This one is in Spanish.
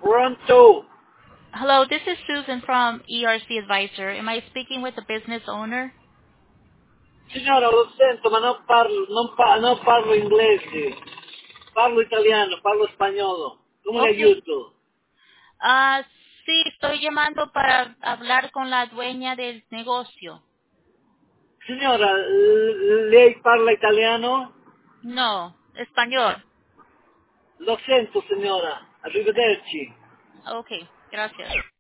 Pronto. Hello, this is Susan from ERC Advisor. Am I speaking with the business owner? Signora, lo sento, ma non parlo inglese. Parlo italiano, parlo spagnolo. Come le Okay. aiuto? Sí, estoy llamando para hablar con la dueña del negocio. Signora, lei parla italiano? No, español. Lo sento, signora. Arrivederci. Okay, gracias.